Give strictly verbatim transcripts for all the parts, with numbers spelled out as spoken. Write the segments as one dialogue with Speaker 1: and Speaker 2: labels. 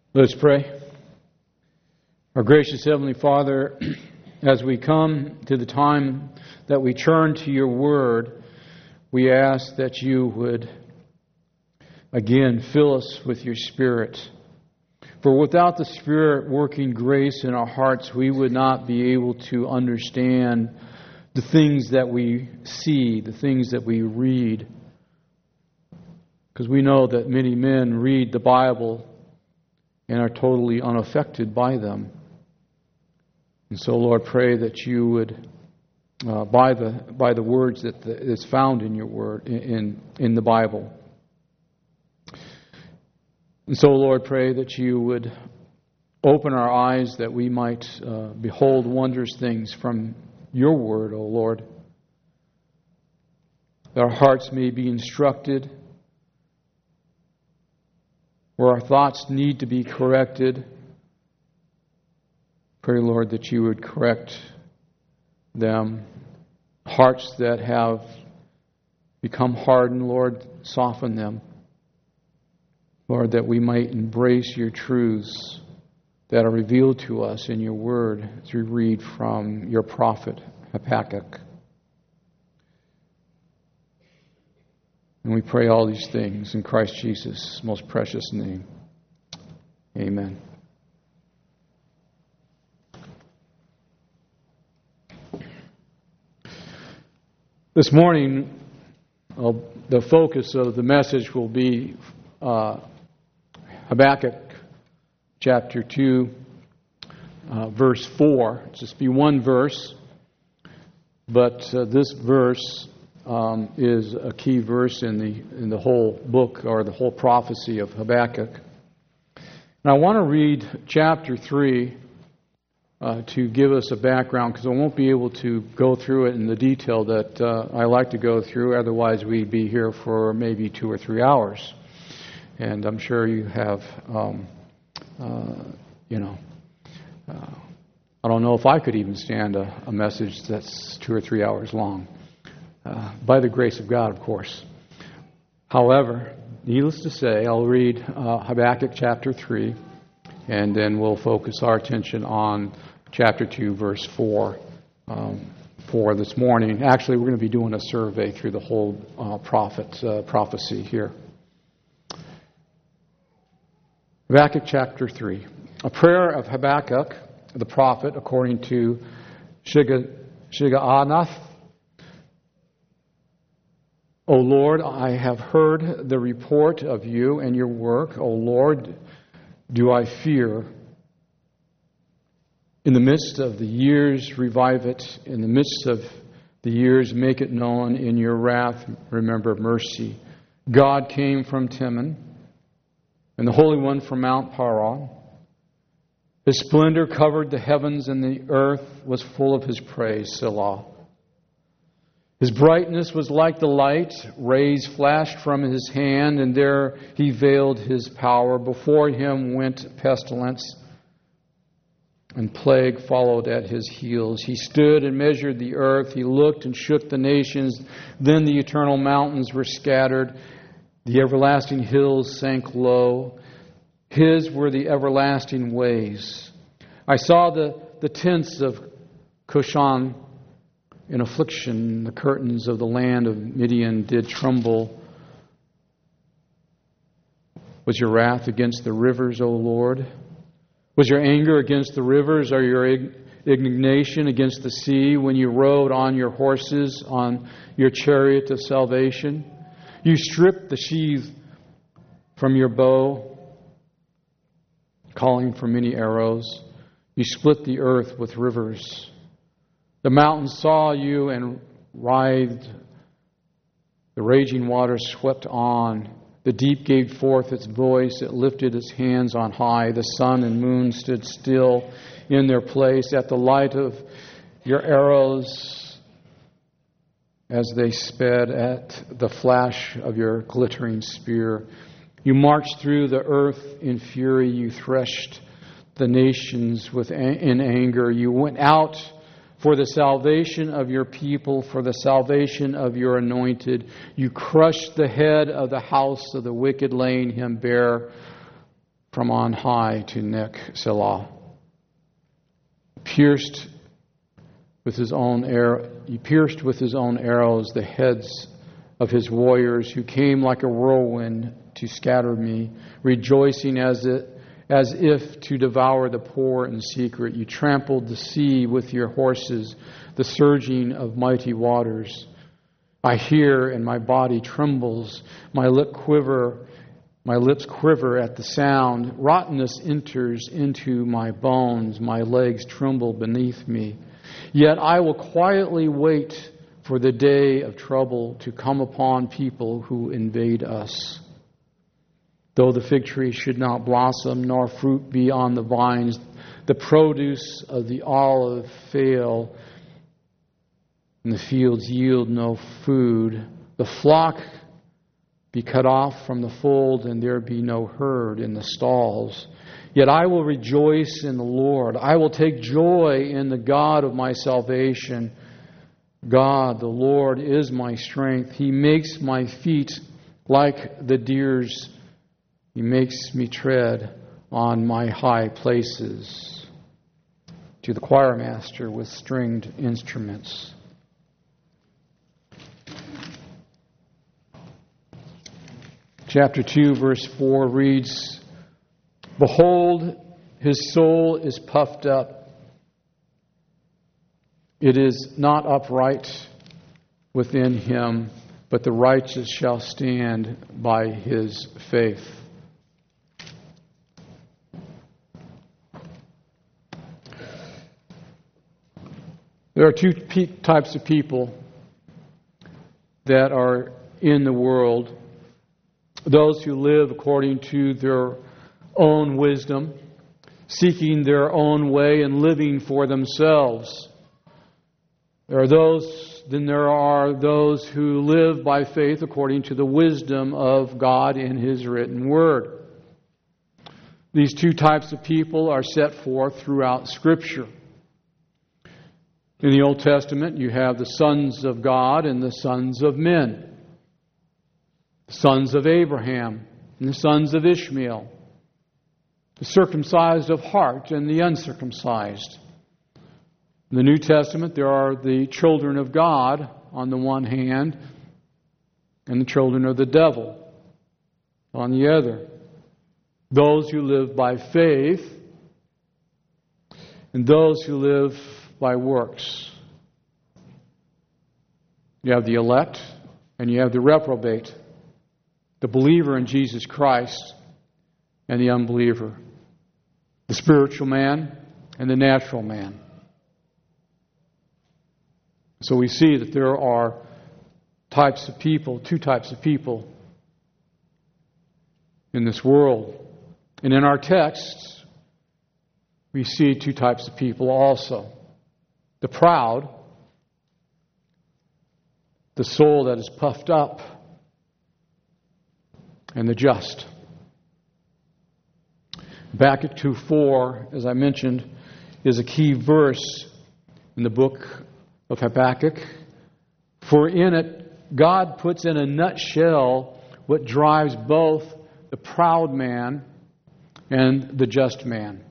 Speaker 1: Let's pray. Our gracious Heavenly Father, as we come to the time that we turn to your word, we ask that you would again fill us with your Spirit. For without the Spirit working grace in our hearts, we would not be able to understand the things that we see, the things that we read. Because we know that many men read the Bible and are totally unaffected by them. And so, Lord, pray that you would, uh, by the by the words that the, is found in your word, in in the Bible. And so, Lord, pray that you would open our eyes that we might uh, behold wondrous things from your word, O Lord. That our hearts may be instructed, where our thoughts need to be corrected. Pray, Lord, that you would correct them. Hearts that have become hardened, Lord, soften them. Lord, that we might embrace your truths that are revealed to us in your word as we read from your prophet Habakkuk. And we pray all these things in Christ Jesus' most precious name. Amen. This morning, uh, the focus of the message will be uh, Habakkuk chapter two, uh, verse four. It'll just be one verse, but uh, this verse Um, is a key verse in the in the whole book or the whole prophecy of Habakkuk. And I want to read chapter three uh, to give us a background, because I won't be able to go through it in the detail that uh, I like to go through. Otherwise, we'd be here for maybe two or three hours. And I'm sure you have, um, uh, you know, uh, I don't know if I could even stand a, a message that's two or three hours long. Uh, by the grace of God, of course. However, needless to say, I'll read uh, Habakkuk chapter three, and then we'll focus our attention on chapter two, verse four, um, for this morning. Actually, we're going to be doing a survey through the whole uh, prophet uh, prophecy here. Habakkuk chapter three. A prayer of Habakkuk, the prophet, according to Shigionoth. O Lord, I have heard the report of you and your work. O Lord, do I fear. In the midst of the years, revive it. In the midst of the years, make it known. In your wrath, remember mercy. God came from Teman, and the Holy One from Mount Paran. His splendor covered the heavens, and the earth was full of his praise. Selah. His brightness was like the light. Rays flashed from his hand, and there he veiled his power. Before him went pestilence, and plague followed at his heels. He stood and measured the earth. He looked and shook the nations. Then the eternal mountains were scattered. The everlasting hills sank low. His were the everlasting ways. I saw the, the tents of Cushan in affliction. The curtains of the land of Midian did tremble. Was your wrath against the rivers, O Lord? Was your anger against the rivers, or your indignation against the sea, when you rode on your horses, on your chariot of salvation? You stripped the sheath from your bow, calling for many arrows. You split the earth with rivers. The mountains saw you and writhed. The raging waters swept on. The deep gave forth its voice. It lifted its hands on high. The sun and moon stood still in their place at the light of your arrows as they sped at the flash of your glittering spear. You marched through the earth in fury. You threshed the nations with in anger. You went out for the salvation of your people, for the salvation of your anointed. You crushed the head of the house of the wicked, laying him bare. from on high to neck, Selah. Pierced with his own arrow, he pierced with his own arrows the heads of his warriors, who came like a whirlwind to scatter me, rejoicing as it as if to devour the poor in secret. You trampled the sea with your horses, the surging of mighty waters. I hear, and my body trembles. My lip quiver, my lips quiver at the sound. Rottenness enters into my bones. My legs tremble beneath me. Yet I will quietly wait for the day of trouble to come upon people who invade us. Though the fig tree should not blossom, nor fruit be on the vines, the produce of the olive fail, and the fields yield no food, the flock be cut off from the fold, and there be no herd in the stalls. Yet I will rejoice in the Lord. I will take joy in the God of my salvation. God, the Lord, is my strength. He makes my feet like the deer's. He makes me tread on my high places. To the choir master with stringed instruments. Chapter two, verse four reads, Behold, his soul is puffed up. It is not upright within him, but the righteous shall stand by his faith. There are two types of people that are in the world. Those who live according to their own wisdom, seeking their own way and living for themselves. There are those, then there are those who live by faith according to the wisdom of God in His written Word. These two types of people are set forth throughout Scripture. In the Old Testament, you have the sons of God and the sons of men. The sons of Abraham and the sons of Ishmael. The circumcised of heart and the uncircumcised. In the New Testament, there are the children of God on the one hand and the children of the devil on the other. Those who live by faith and those who live by works. You have the elect and you have the reprobate, the believer in Jesus Christ and the unbeliever, the spiritual man and the natural man. So we see that there are types of people, two types of people in this world. And in our text, we see two types of people also. The proud, the soul that is puffed up, and the just. Habakkuk two four, as I mentioned, is a key verse in the book of Habakkuk. For in it, God puts in a nutshell what drives both the proud man and the just man.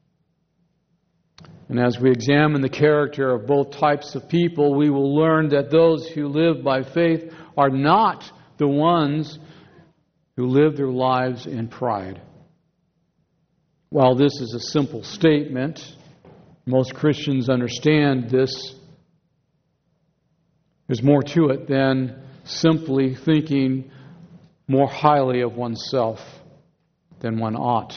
Speaker 1: And as we examine the character of both types of people, we will learn that those who live by faith are not the ones who live their lives in pride. While this is a simple statement, most Christians understand this. There's more to it than simply thinking more highly of oneself than one ought.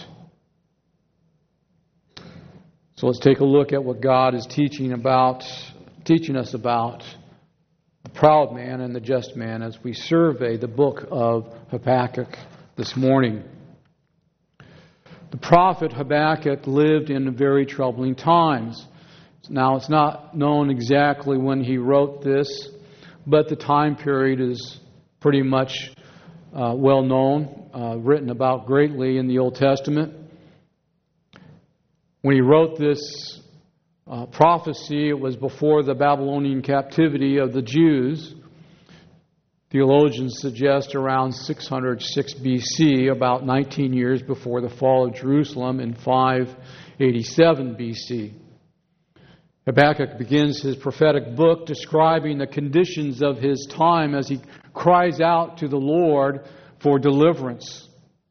Speaker 1: So let's take a look at what God is teaching about, teaching us about the proud man and the just man as we survey the book of Habakkuk this morning. The prophet Habakkuk lived in very troubling times. Now, it's not known exactly when he wrote this, but the time period is pretty much uh, well known, uh, written about greatly in the Old Testament. When he wrote this uh, prophecy, it was before the Babylonian captivity of the Jews. Theologians suggest around six hundred six B C, about nineteen years before the fall of Jerusalem in five eighty-seven B C. Habakkuk begins his prophetic book describing the conditions of his time as he cries out to the Lord for deliverance.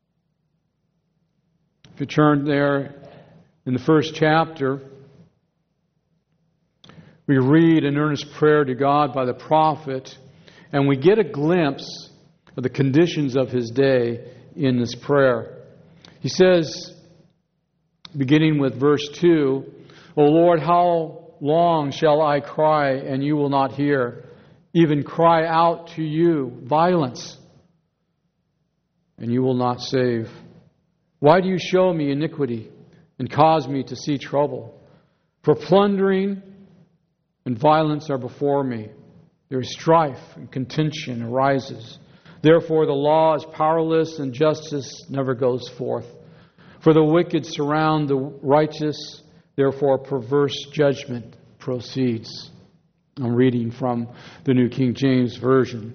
Speaker 1: If you turn there in the first chapter, we read an earnest prayer to God by the prophet, and we get a glimpse of the conditions of his day in this prayer. He says, beginning with verse two, O Lord, how long shall I cry and you will not hear? Even cry out to you violence, and you will not save. Why do you show me iniquity and cause me to see trouble? For plundering and violence are before me. There is strife and contention arises. Therefore the law is powerless and justice never goes forth. For the wicked surround the righteous, therefore perverse judgment proceeds. I'm reading from the New King James Version.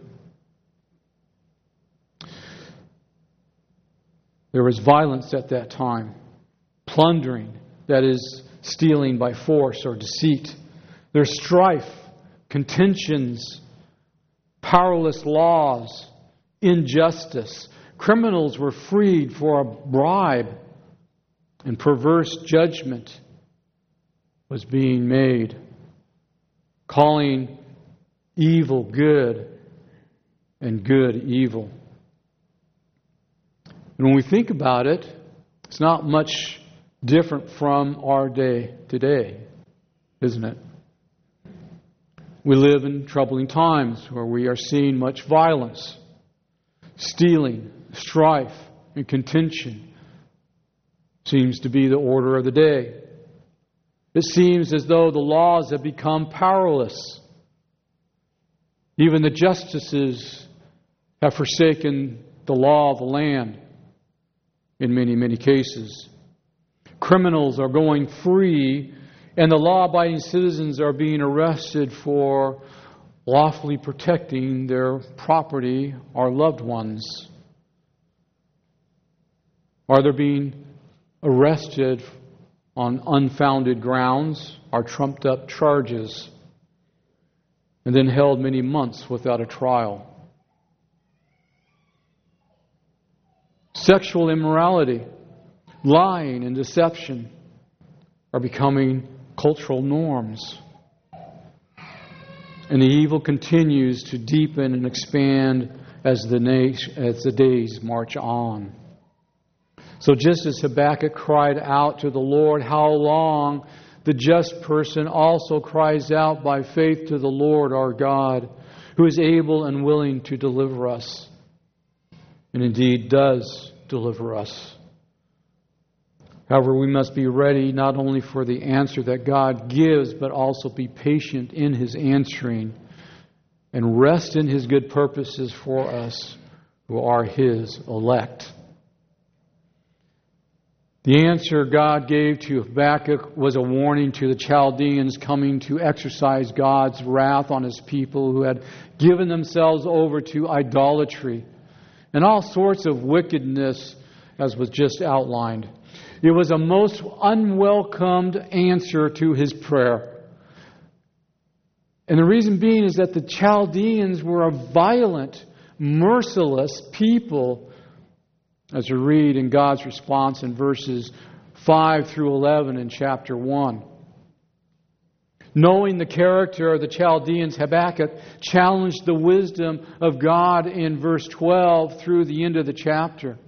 Speaker 1: There was violence at that time. Plundering, that is, stealing by force or deceit. There's strife, contentions, powerless laws, injustice. Criminals were freed for a bribe, and perverse judgment was being made, calling evil good and good evil. And when we think about it, it's not much different from our day today, isn't it? We live in troubling times where we are seeing much violence, stealing, strife, and contention seems to be the order of the day. It seems as though the laws have become powerless. Even the justices have forsaken the law of the land in many, many cases. Criminals are going free, and the law-abiding citizens are being arrested for lawfully protecting their property or loved ones. Or they're being arrested on unfounded grounds or trumped-up charges, and then held many months without a trial. Sexual immorality, lying, and deception are becoming cultural norms. And the evil continues to deepen and expand as the, na- as the days march on. So just as Habakkuk cried out to the Lord, how long? The just person also cries out by faith to the Lord our God, who is able and willing to deliver us, and indeed does deliver us. However, we must be ready not only for the answer that God gives, but also be patient in His answering and rest in His good purposes for us who are His elect. The answer God gave to Habakkuk was a warning to the Chaldeans coming to exercise God's wrath on His people who had given themselves over to idolatry and all sorts of wickedness, as was just outlined. It was a most unwelcomed answer to his prayer. And the reason being is that the Chaldeans were a violent, merciless people, as we read in God's response in verses five through eleven in chapter one. Knowing the character of the Chaldeans, Habakkuk challenged the wisdom of God in verse twelve through the end of the chapter.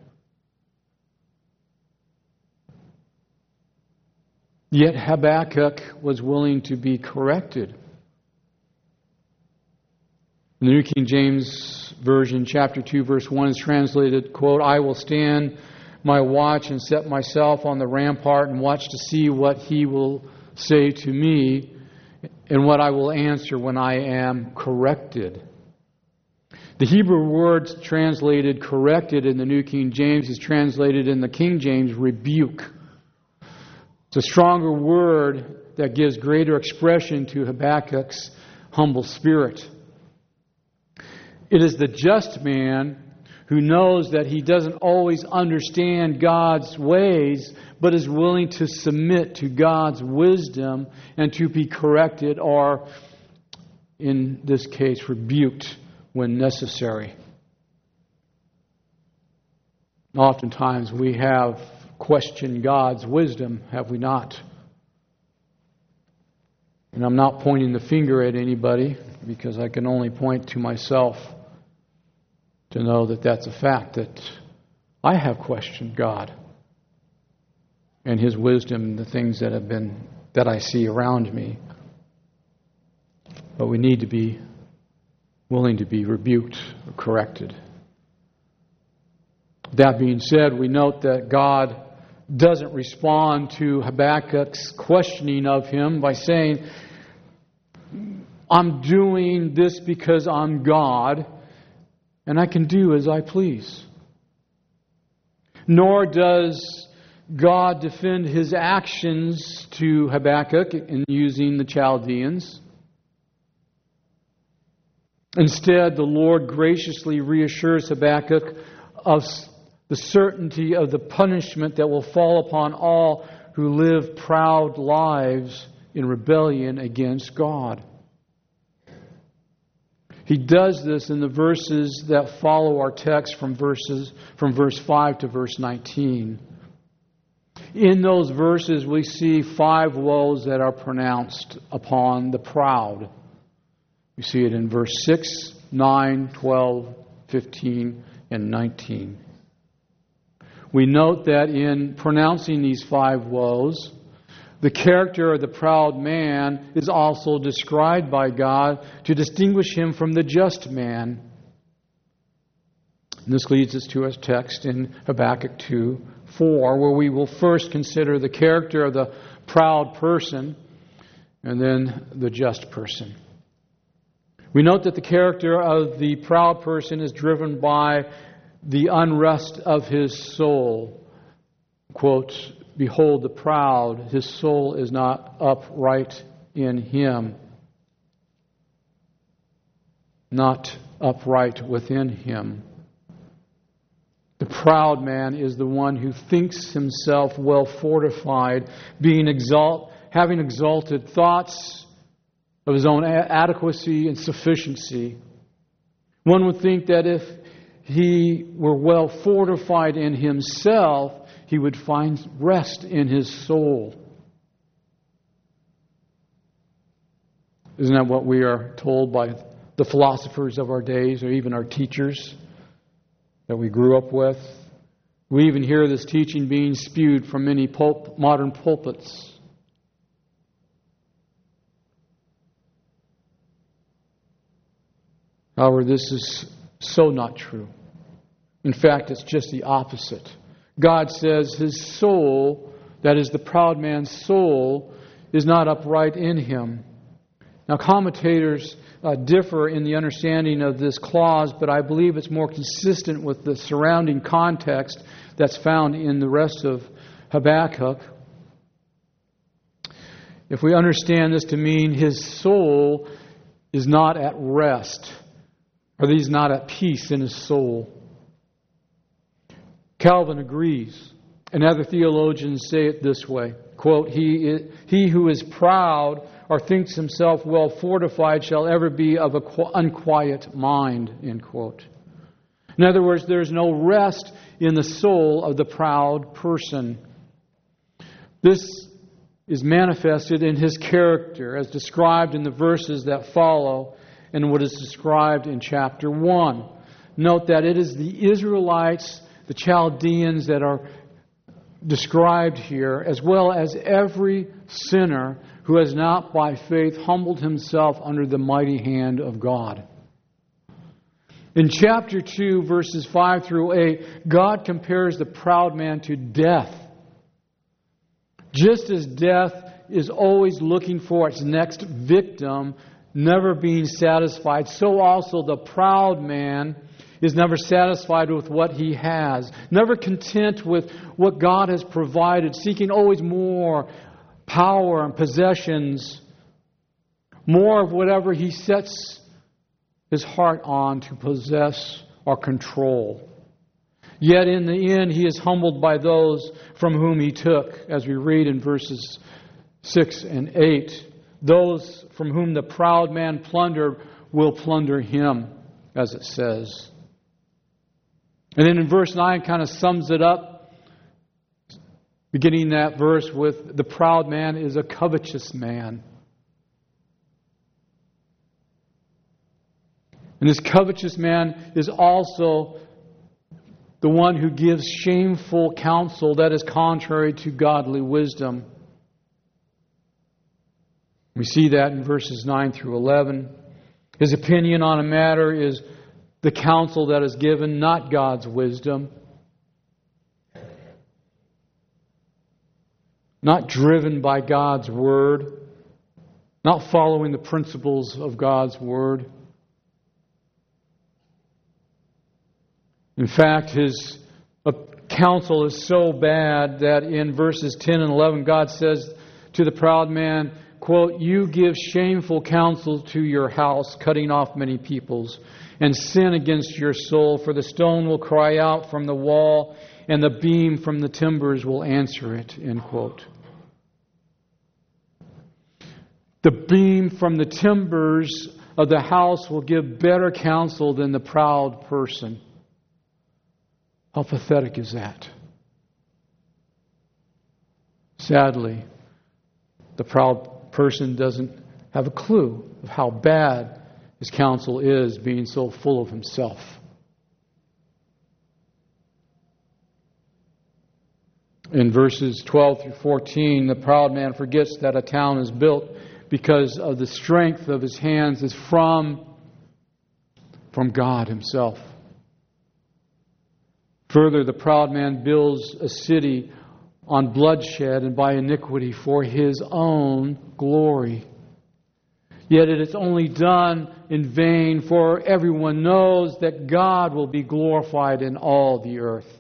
Speaker 1: Yet Habakkuk was willing to be corrected. In the New King James Version, chapter two, verse one is translated, quote, I will stand my watch and set myself on the rampart and watch to see what he will say to me and what I will answer when I am corrected. The Hebrew word translated corrected in the New King James is translated in the King James rebuke. It's a stronger word that gives greater expression to Habakkuk's humble spirit. It is the just man who knows that he doesn't always understand God's ways, but is willing to submit to God's wisdom and to be corrected, or, in this case, rebuked when necessary. Oftentimes we have questioned God's wisdom, have we not? And I'm not pointing the finger at anybody, because I can only point to myself to know that that's a fact, that I have questioned God and His wisdom and the things that have been that I see around me. But we need to be willing to be rebuked or corrected. That being said, we note that God doesn't respond to Habakkuk's questioning of him by saying, I'm doing this because I'm God, and I can do as I please. Nor does God defend His actions to Habakkuk in using the Chaldeans. Instead, the Lord graciously reassures Habakkuk of the certainty of the punishment that will fall upon all who live proud lives in rebellion against God. He does this in the verses that follow our text from verses from verse five to verse nineteen. In those verses we see five woes that are pronounced upon the proud. We see it in verse six, nine, twelve, fifteen, and nineteen. We note that in pronouncing these five woes, the character of the proud man is also described by God to distinguish him from the just man. And this leads us to our text in Habakkuk two four, where we will first consider the character of the proud person and then the just person. We note that the character of the proud person is driven by the unrest of his soul. Quote, behold the proud, his soul is not upright in him. Not upright within him. The proud man is the one who thinks himself well fortified, being exalt, having exalted thoughts of his own adequacy and sufficiency. One would think that if he were well fortified in himself, he would find rest in his soul. Isn't that what we are told by the philosophers of our days, or even our teachers that we grew up with? We even hear this teaching being spewed from many pulp, modern pulpits. However, this is so not true. In fact, it's just the opposite. God says his soul, that is the proud man's soul, is not upright in him. Now, commentators uh, differ in the understanding of this clause, but I believe it's more consistent with the surrounding context that's found in the rest of Habakkuk. If we understand this to mean his soul is not at rest, or he's not at peace in his soul. Calvin agrees, and other theologians say it this way, quote, he, he who is proud or thinks himself well fortified shall ever be of an unquiet mind, end quote. In other words, there is no rest in the soul of the proud person. This is manifested in his character as described in the verses that follow and what is described in chapter one. Note that it is the Israelites, the Chaldeans that are described here, as well as every sinner who has not by faith humbled himself under the mighty hand of God. In chapter two, verses five through eight, God compares the proud man to death. Just as death is always looking for its next victim, never being satisfied, so also the proud man is never satisfied with what he has, never content with what God has provided, seeking always more power and possessions, more of whatever he sets his heart on to possess or control. Yet in the end, he is humbled by those from whom he took, as we read in verses six and eight. Those from whom the proud man plundered will plunder him, as it says. And then in verse nine kind of sums it up, beginning that verse with, the proud man is a covetous man. And this covetous man is also the one who gives shameful counsel that is contrary to godly wisdom. We see that in verses nine through eleven. His opinion on a matter is the counsel that is given, not God's wisdom. Not driven by God's Word. Not following the principles of God's Word. In fact, his counsel is so bad that in verses ten and eleven, God says to the proud man, quote, "You give shameful counsel to your house, cutting off many peoples, and sin against your soul, for the stone will cry out from the wall, and the beam from the timbers will answer it," end quote. The beam from the timbers of the house will give better counsel than the proud person. How pathetic is that? Sadly, the proud person doesn't have a clue of how bad his counsel is, being so full of himself. In verses twelve through fourteen, the proud man forgets that a town is built because of the strength of his hands is from, from God Himself. Further, the proud man builds a city on bloodshed and by iniquity for his own glory. Yet it is only done in vain, for everyone knows that God will be glorified in all the earth.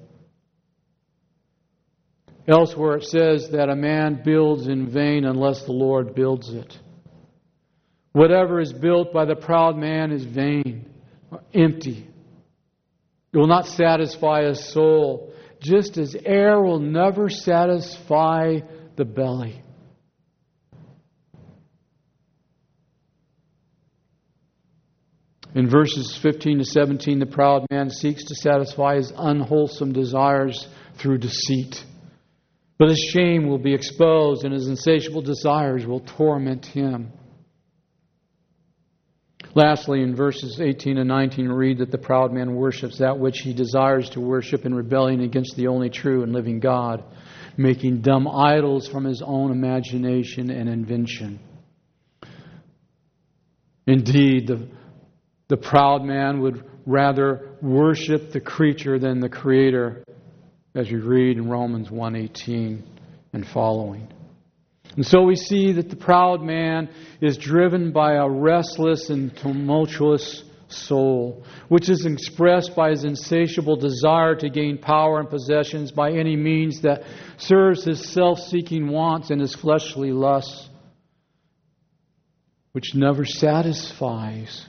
Speaker 1: Elsewhere it says that a man builds in vain unless the Lord builds it. Whatever is built by the proud man is vain, or empty. It will not satisfy a soul, just as air will never satisfy the belly. In verses fifteen to seventeen, the proud man seeks to satisfy his unwholesome desires through deceit. But his shame will be exposed, and his insatiable desires will torment him. Lastly, in verses eighteen and nineteen, we read that the proud man worships that which he desires to worship in rebellion against the only true and living God, making dumb idols from his own imagination and invention. Indeed, the, the proud man would rather worship the creature than the Creator, as we read in Romans one eighteen and following. And so we see that the proud man is driven by a restless and tumultuous soul, which is expressed by his insatiable desire to gain power and possessions by any means that serves his self-seeking wants and his fleshly lusts, which never satisfies.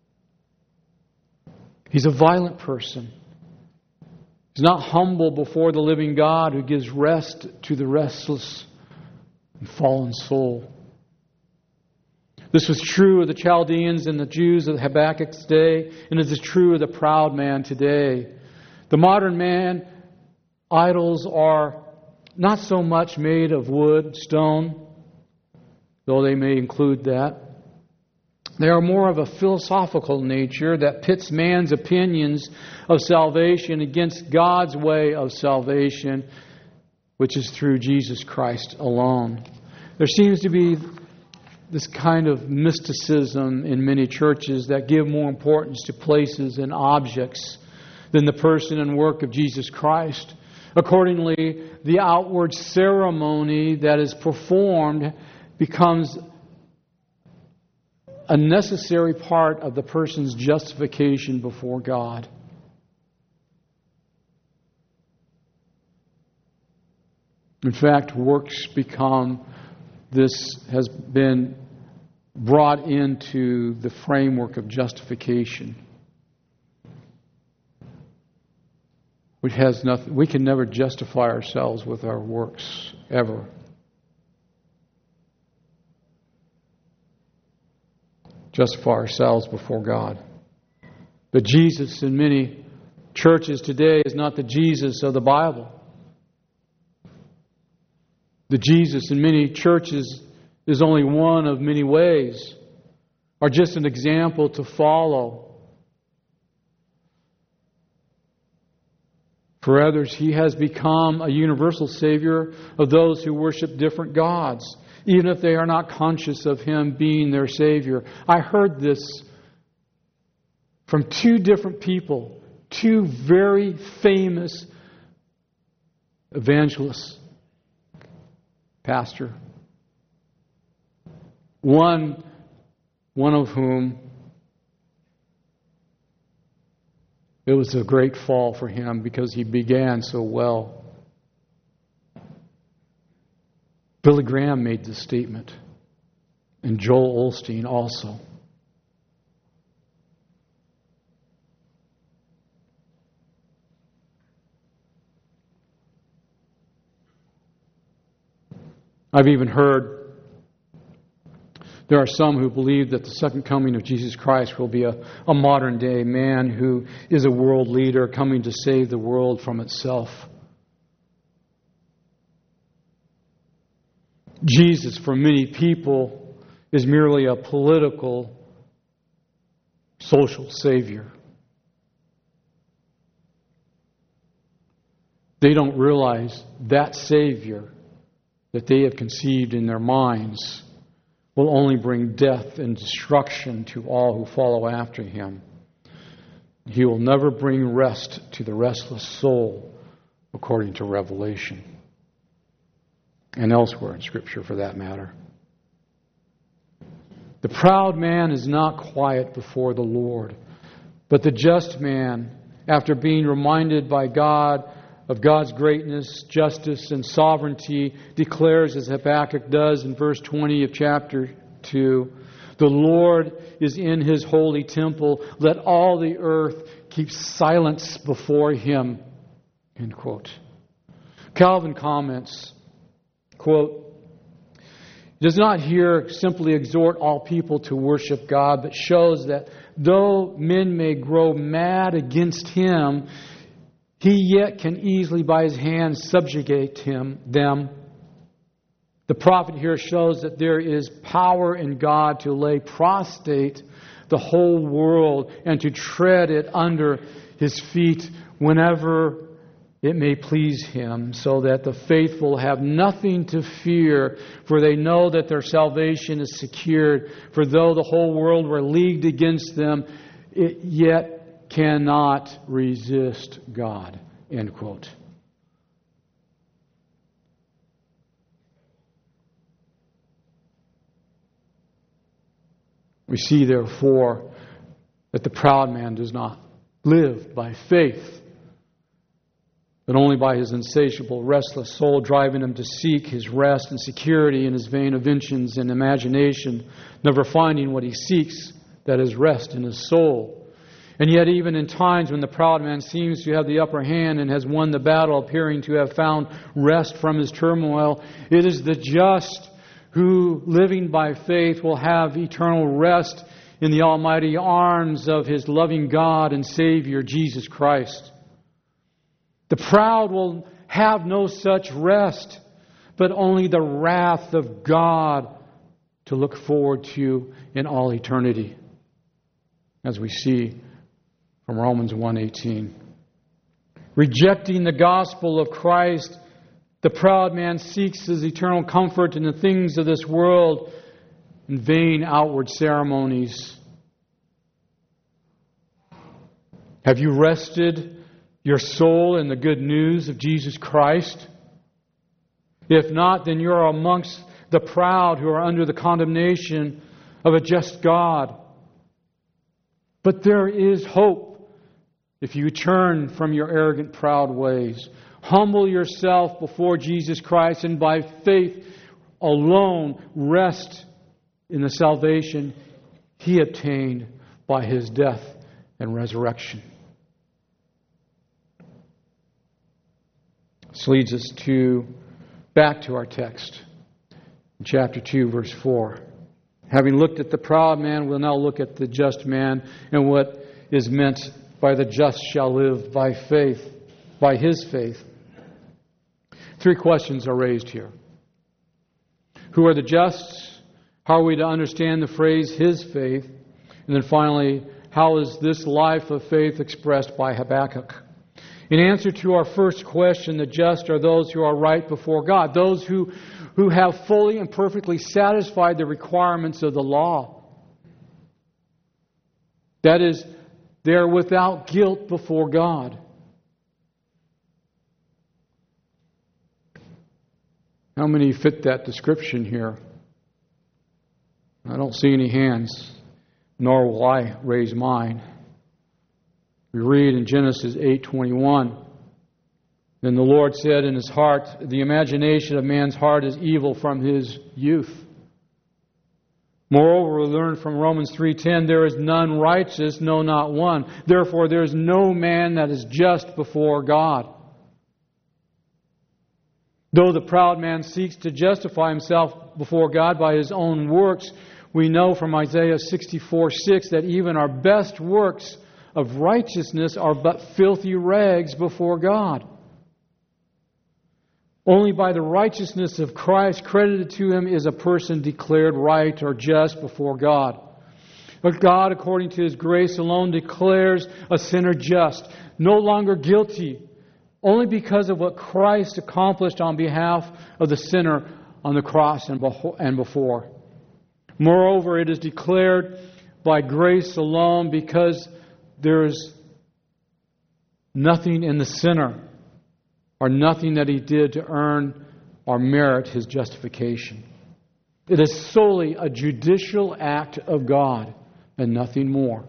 Speaker 1: He's a violent person. He's not humble before the living God who gives rest to the restless and fallen soul. This was true of the Chaldeans and the Jews of Habakkuk's day, and it is true of the proud man today. The modern man, idols are not so much made of wood, stone, though they may include that. They are more of a philosophical nature that pits man's opinions of salvation against God's way of salvation, which is through Jesus Christ alone. There seems to be this kind of mysticism in many churches that give more importance to places and objects than the person and work of Jesus Christ. Accordingly, the outward ceremony that is performed becomes a necessary part of the person's justification before God. In fact, works become, this has been brought into the framework of justification. Which has nothing, we can never justify ourselves with our works, ever. Justify ourselves before God. But Jesus in many churches today is not the Jesus of the Bible. The Jesus in many churches is only one of many ways, or just an example to follow. For others, He has become a universal Savior of those who worship different gods, even if they are not conscious of Him being their Savior. I heard this from two different people, two very famous evangelists, pastor. One, one of whom, it was a great fall for him because he began so well. Billy Graham made this statement, and Joel Osteen also. I've even heard there are some who believe that the second coming of Jesus Christ will be a, a modern day man who is a world leader coming to save the world from itself. Jesus, for many people, is merely a political, social savior. They don't realize that Savior that they have conceived in their minds will only bring death and destruction to all who follow after Him. He will never bring rest to the restless soul, according to Revelation, and elsewhere in Scripture for that matter. The proud man is not quiet before the Lord, but the just man, after being reminded by God of God's greatness, justice, and sovereignty, declares, as Habakkuk does in verse twenty of chapter two, "The Lord is in His holy temple. Let all the earth keep silence before Him." End quote. Calvin comments, quote, "does not here simply exhort all people to worship God, but shows that though men may grow mad against Him, He yet can easily by His hand subjugate him, them. The prophet here shows that there is power in God to lay prostrate the whole world and to tread it under His feet whenever it may please Him, so that the faithful have nothing to fear, for they know that their salvation is secured. For though the whole world were leagued against them, it yet cannot resist God." End quote. We see, therefore, that the proud man does not live by faith, but only by his insatiable, restless soul, driving him to seek his rest and security in his vain inventions and imagination, never finding what he seeks, that is rest in his soul. And yet, even in times when the proud man seems to have the upper hand and has won the battle, appearing to have found rest from his turmoil, it is the just who, living by faith, will have eternal rest in the almighty arms of His loving God and Savior, Jesus Christ. The proud will have no such rest, but only the wrath of God to look forward to in all eternity, as we see from Romans one eighteen. Rejecting the gospel of Christ, the proud man seeks his eternal comfort in the things of this world, in vain outward ceremonies. Have you rested your soul in the good news of Jesus Christ? If not, then you are amongst the proud who are under the condemnation of a just God. But there is hope if you turn from your arrogant, proud ways. Humble yourself before Jesus Christ, and by faith alone rest in the salvation He obtained by His death and resurrection. This leads us to back to our text, in chapter two, verse four. Having looked at the proud man, we'll now look at the just man and what is meant by the just shall live by faith, by his faith. Three questions are raised here. Who are the just? How are we to understand the phrase his faith? And then finally, how is this life of faith expressed by Habakkuk? In answer to our first question, the just are those who are right before God, those who, who have fully and perfectly satisfied the requirements of the law. That is, they are without guilt before God. How many fit that description here? I don't see any hands, nor will I raise mine. We read in Genesis eight twenty-one, then the Lord said in His heart, the imagination of man's heart is evil from his youth. Moreover, we learn from Romans three ten, there is none righteous, no, not one. Therefore, there is no man that is just before God. Though the proud man seeks to justify himself before God by his own works, we know from Isaiah sixty-four six that even our best works of righteousness are but filthy rags before God. Only by the righteousness of Christ credited to Him is a person declared right or just before God. But God, according to His grace alone, declares a sinner just, no longer guilty, only because of what Christ accomplished on behalf of the sinner on the cross and before. Moreover, it is declared by grace alone because there is nothing in the sinner or nothing that he did to earn or merit his justification. It is solely a judicial act of God and nothing more.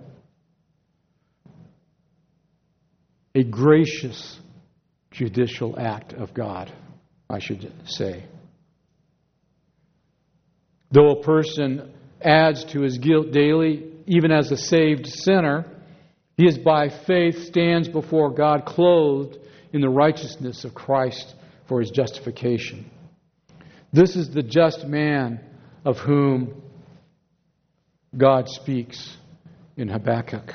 Speaker 1: A gracious judicial act of God, I should say. Though a person adds to his guilt daily, even as a saved sinner, he is by faith stands before God clothed in the righteousness of Christ for his justification. This is the just man of whom God speaks in Habakkuk.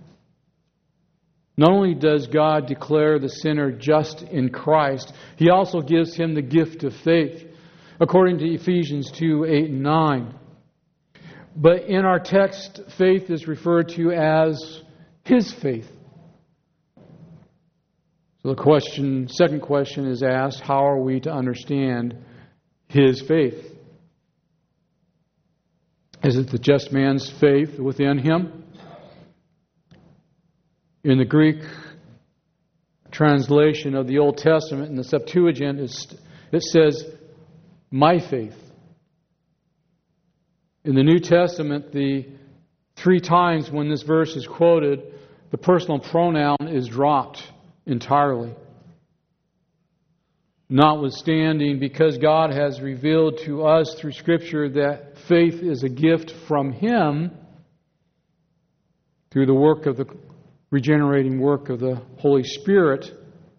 Speaker 1: Not only does God declare the sinner just in Christ, He also gives him the gift of faith, according to Ephesians two, eight and nine. But in our text, faith is referred to as His faith. So the question, second question is asked, how are we to understand His faith? Is it the just man's faith within him? In the Greek translation of the Old Testament, in the Septuagint, it says, my faith. In the New Testament, the three times when this verse is quoted, the personal pronoun is dropped entirely. Notwithstanding, because God has revealed to us through Scripture that faith is a gift from Him through the work of the regenerating work of the Holy Spirit,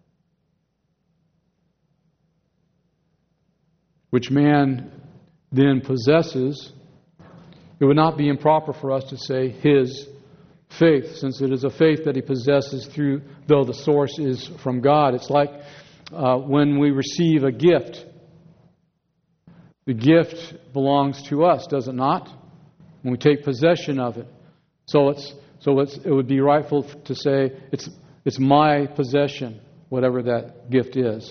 Speaker 1: which man then possesses, it would not be improper for us to say his faith, since it is a faith that he possesses through, though the source is from God. It's like uh, when we receive a gift. The gift belongs to us, does it not? When we take possession of it. So it's so it's, it would be rightful to say it's it's my possession, whatever that gift is.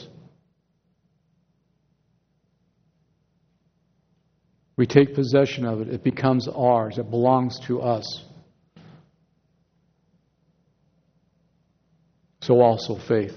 Speaker 1: We take possession of it. It becomes ours. It belongs to us. So also faith.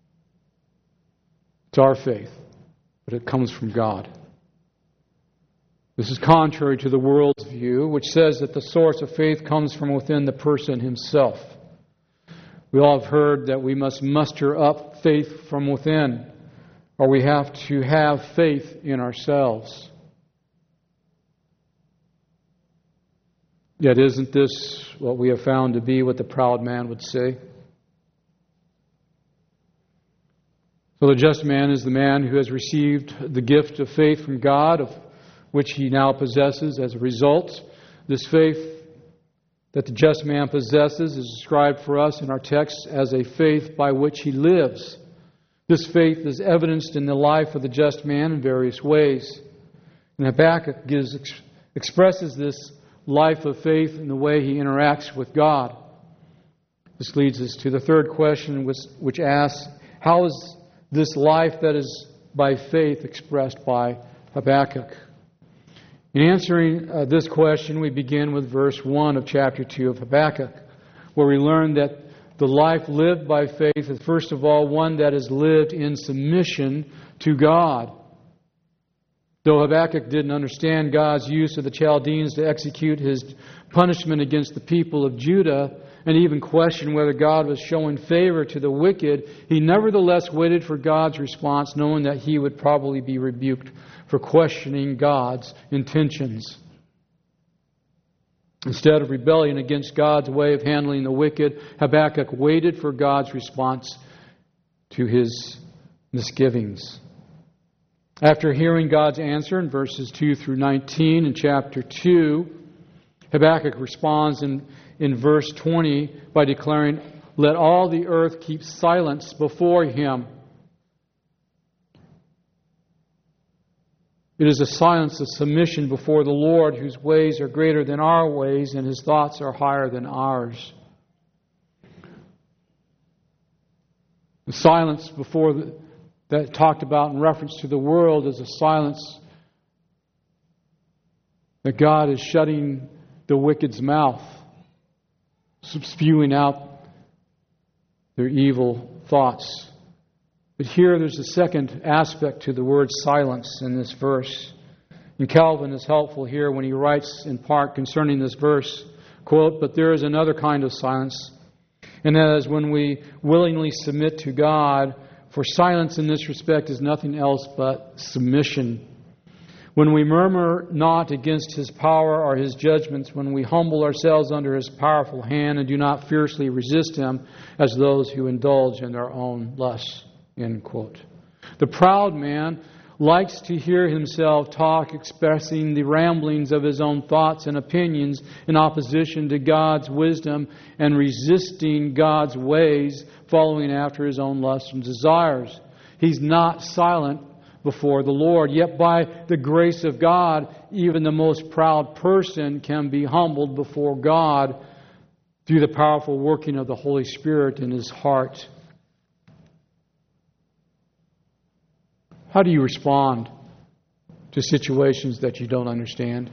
Speaker 1: It's our faith, but it comes from God. This is contrary to the world's view, which says that the source of faith comes from within the person himself. We all have heard that we must muster up faith from within, or we have to have faith in ourselves. Yet isn't this what we have found to be what the proud man would say? So the just man is the man who has received the gift of faith from God, of which he now possesses. As a result, this faith that the just man possesses is described for us in our text as a faith by which he lives. This faith is evidenced in the life of the just man in various ways. And Habakkuk gives, expresses this life of faith in the way he interacts with God. This leads us to the third question, which, which asks, how is this life that is by faith expressed by Habakkuk? In answering uh, this question, we begin with verse one of chapter two of Habakkuk, where we learn that the life lived by faith is first of all one that is lived in submission to God. Though Habakkuk didn't understand God's use of the Chaldeans to execute his punishment against the people of Judah, and even questioned whether God was showing favor to the wicked, he nevertheless waited for God's response, knowing that he would probably be rebuked for questioning God's intentions. Instead of rebelling against God's way of handling the wicked, Habakkuk waited for God's response to his misgivings. After hearing God's answer in verses two through nineteen in chapter two, Habakkuk responds in, in verse twenty by declaring, "Let all the earth keep silence before Him." It is a silence of submission before the Lord, whose ways are greater than our ways and His thoughts are higher than ours. The silence before the, that talked about in reference to the world is a silence that God is shutting the wicked's mouth, spewing out their evil thoughts. But here there's a second aspect to the word silence in this verse. And Calvin is helpful here when he writes in part concerning this verse, quote, "But there is another kind of silence, and that is when we willingly submit to God, for silence in this respect is nothing else but submission. When we murmur not against His power or His judgments, when we humble ourselves under His powerful hand and do not fiercely resist Him as those who indulge in their own lusts." End quote. The proud man likes to hear himself talk, expressing the ramblings of his own thoughts and opinions in opposition to God's wisdom and resisting God's ways, following after his own lusts and desires. He's not silent before the Lord. Yet by the grace of God, even the most proud person can be humbled before God through the powerful working of the Holy Spirit in his heart. How do you respond to situations that you don't understand?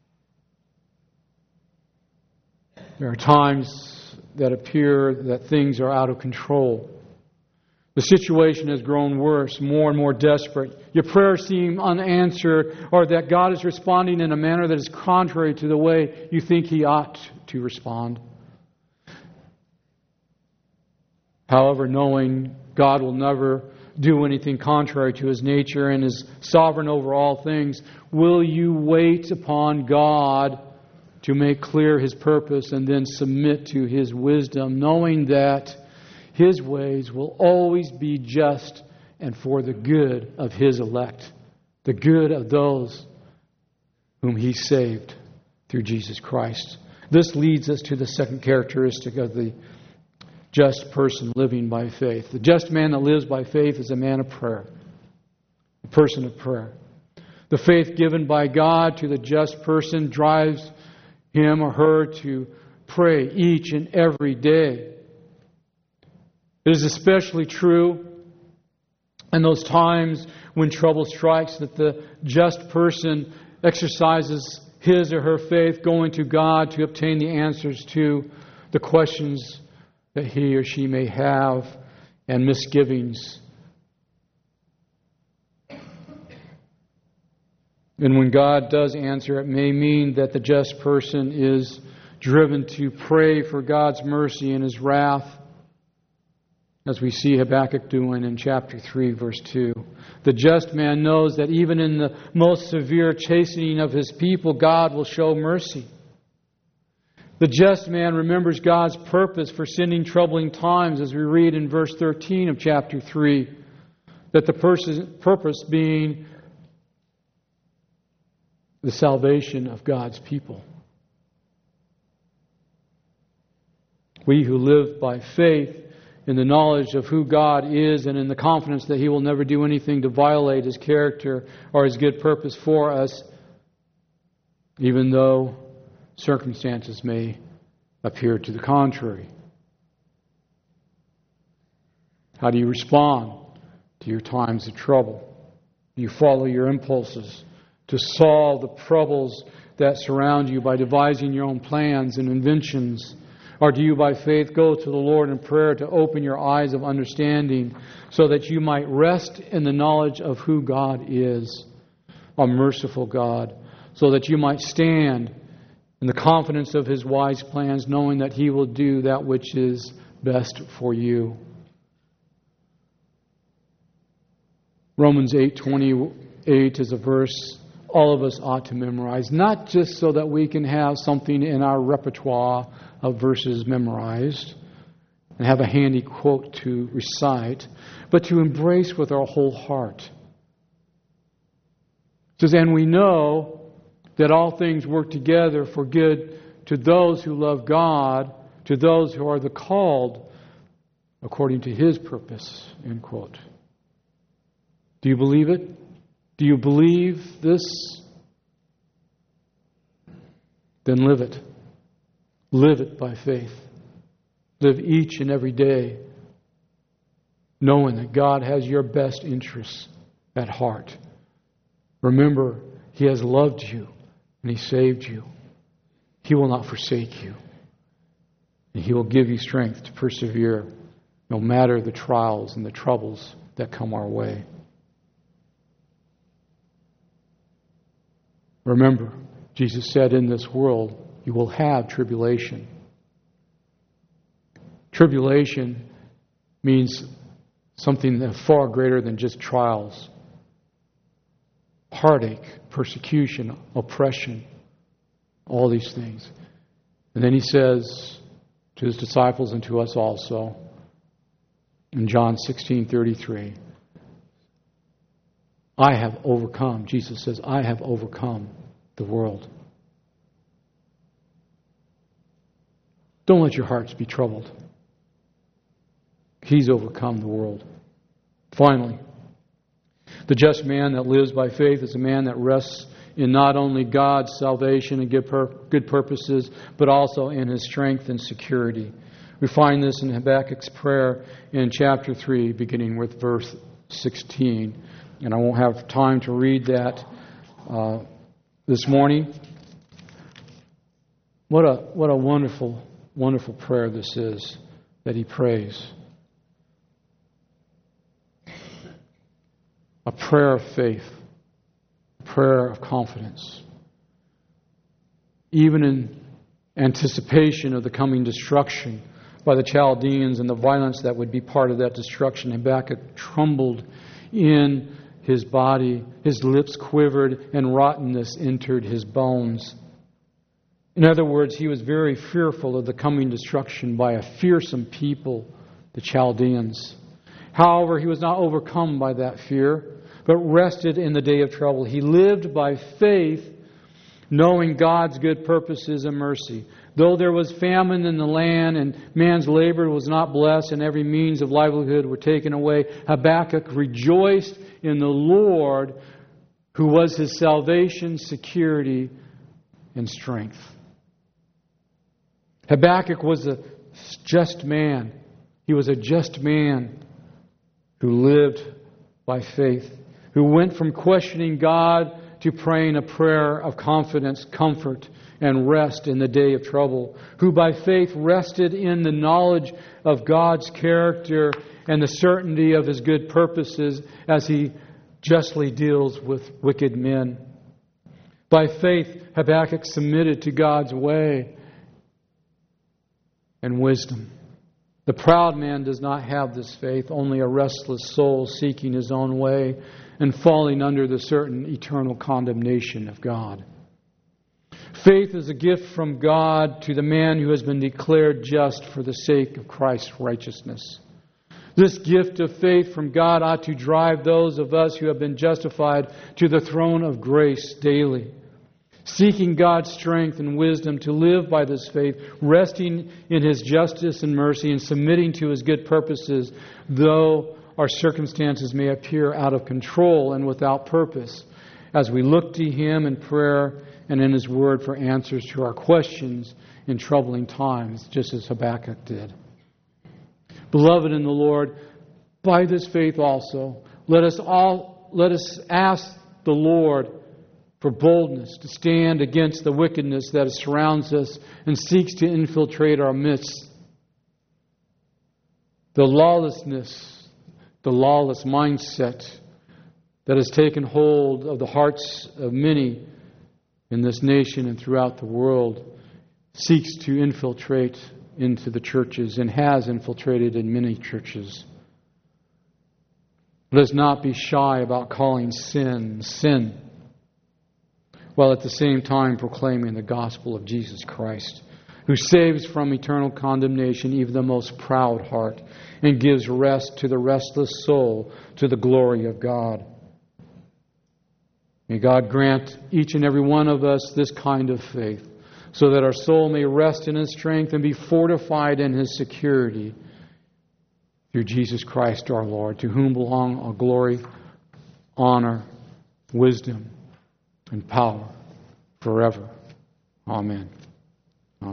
Speaker 1: There are times that appear that things are out of control. The situation has grown worse, more and more desperate. Your prayers seem unanswered, or that God is responding in a manner that is contrary to the way you think He ought to respond. However, knowing God will never do anything contrary to His nature and is sovereign over all things, will you wait upon God to make clear His purpose and then submit to His wisdom, knowing that His ways will always be just and for the good of His elect, the good of those whom He saved through Jesus Christ? This leads us to the second characteristic of the just person living by faith. The just man that lives by faith is a man of prayer, a person of prayer. The faith given by God to the just person drives him or her to pray each and every day. It is especially true in those times when trouble strikes that the just person exercises his or her faith going to God to obtain the answers to the questions that he or she may have and misgivings. And when God does answer, it may mean that the just person is driven to pray for God's mercy and His wrath, as we see Habakkuk doing in chapter three, verse two. The just man knows that even in the most severe chastening of his people, God will show mercy. The just man remembers God's purpose for sending troubling times, as we read in verse thirteen of chapter three, that the purpose being the salvation of God's people. We who live by faith in the knowledge of who God is and in the confidence that He will never do anything to violate His character or His good purpose for us, even though circumstances may appear to the contrary. How do you respond to your times of trouble? Do you follow your impulses to solve the troubles that surround you by devising your own plans and inventions? Or do you by faith go to the Lord in prayer to open your eyes of understanding so that you might rest in the knowledge of who God is, a merciful God, so that you might stand in the confidence of His wise plans, knowing that He will do that which is best for you? Romans eight twenty-eight is a verse all of us ought to memorize, not just so that we can have something in our repertoire of verses memorized and have a handy quote to recite, but to embrace with our whole heart. It says, and we know that all things work together for good to those who love God, to those who are the called according to His purpose. End quote. Do you believe it? Do you believe this? Then live it. Live it by faith. Live each and every day knowing that God has your best interests at heart. Remember, He has loved you and He saved you. He will not forsake you. And He will give you strength to persevere no matter the trials and the troubles that come our way. Remember, Jesus said, in this world you will have tribulation. Tribulation means something that far greater than just trials. Heartache, persecution, oppression, all these things. And then He says to His disciples and to us also in John sixteen thirty-three, I have overcome, Jesus says, I have overcome the world. Don't let your hearts be troubled. He's overcome the world. Finally, the just man that lives by faith is a man that rests in not only God's salvation and good, pur- good purposes, but also in His strength and security. We find this in Habakkuk's prayer in chapter three, beginning with verse sixteen. And I won't have time to read that uh, this morning. What a what a wonderful, wonderful prayer this is that he prays. A prayer of faith, a prayer of confidence. Even in anticipation of the coming destruction by the Chaldeans and the violence that would be part of that destruction, Habakkuk trembled in his body, his lips quivered, and rottenness entered his bones. In other words, he was very fearful of the coming destruction by a fearsome people, the Chaldeans. However, he was not overcome by that fear, but rested in the day of trouble. He lived by faith, knowing God's good purposes and mercy. Though there was famine in the land and man's labor was not blessed and every means of livelihood were taken away, Habakkuk rejoiced in the Lord, who was his salvation, security, and strength. Habakkuk was a just man. He was a just man who lived by faith, who went from questioning God to praying a prayer of confidence, comfort, and rest in the day of trouble, who by faith rested in the knowledge of God's character and the certainty of His good purposes as He justly deals with wicked men. By faith, Habakkuk submitted to God's way and wisdom. The proud man does not have this faith, only a restless soul seeking his own way and falling under the certain eternal condemnation of God. Faith is a gift from God to the man who has been declared just for the sake of Christ's righteousness. This gift of faith from God ought to drive those of us who have been justified to the throne of grace daily, seeking God's strength and wisdom to live by this faith, resting in His justice and mercy and submitting to His good purposes, though our circumstances may appear out of control and without purpose, as we look to Him in prayer and in His Word for answers to our questions in troubling times, just as Habakkuk did. Beloved in the Lord, by this faith also, let us all let us ask the Lord for boldness to stand against the wickedness that surrounds us and seeks to infiltrate our midst. The lawlessness, the lawless mindset that has taken hold of the hearts of many in this nation and throughout the world seeks to infiltrate into the churches and has infiltrated in many churches. Let us not be shy about calling sin, sin, while at the same time proclaiming the gospel of Jesus Christ, who saves from eternal condemnation even the most proud heart and gives rest to the restless soul to the glory of God. May God grant each and every one of us this kind of faith, so that our soul may rest in His strength and be fortified in His security through Jesus Christ our Lord, to whom belong all glory, honor, wisdom, and power forever. Amen.